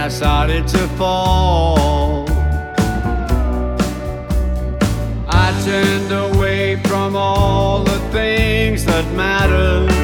I started to fall. I turned away from all the things that mattered.